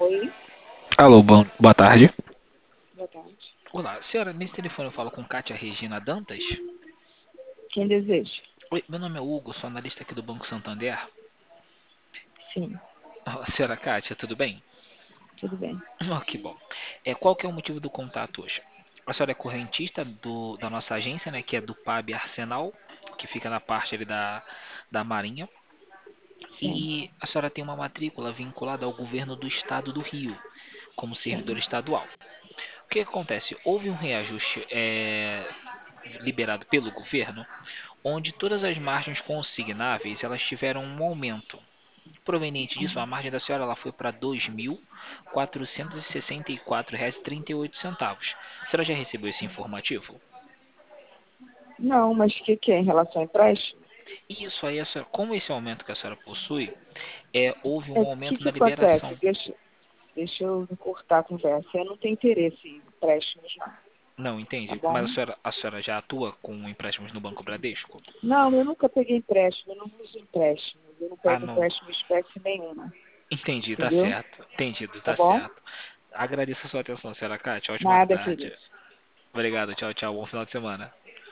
Oi, Alô, boa tarde. boa tarde. Olá, senhora, nesse telefone eu falo com Kátia Regina Dantas. Quem deseja? Oi, meu nome é Hugo, sou analista aqui do Banco Santander. Sim, Senhora Kátia, tudo bem? tudo bem. Que bom. Qual que é o motivo do contato hoje? A senhora é correntista da nossa agência, né, que é do PAB Arsenal, que fica na parte ali da Marinha. Sim, E a senhora tem uma matrícula vinculada ao governo do estado do Rio, como servidor sim. estadual. O que acontece? Houve um reajuste liberado pelo governo, onde todas as margens consignáveis elas tiveram um aumento. Proveniente disso, a Uhum. margem da senhora ela foi para R$ 2.464,38. A senhora já recebeu esse informativo? Não, mas o que é em relação ao empréstimo? E isso aí, como esse aumento que a senhora possui, houve É, um o que aumento que na acontece? liberação. Deixa eu cortar a conversa. Eu não tenho interesse em empréstimos, não, Não, tá entende? Mas bom? a senhora já atua com empréstimos no Banco Bradesco? Não, eu nunca peguei empréstimo, eu não uso empréstimo. Eu não Ah, pego não. empréstimo em espécie nenhuma, Entendi, tá entendeu? certo. Entendido, Tá tá bom? certo. Agradeço a sua atenção, senhora Kátia. Ótima Nada, tarde. querido. Obrigado, tchau, tchau. Bom final de semana.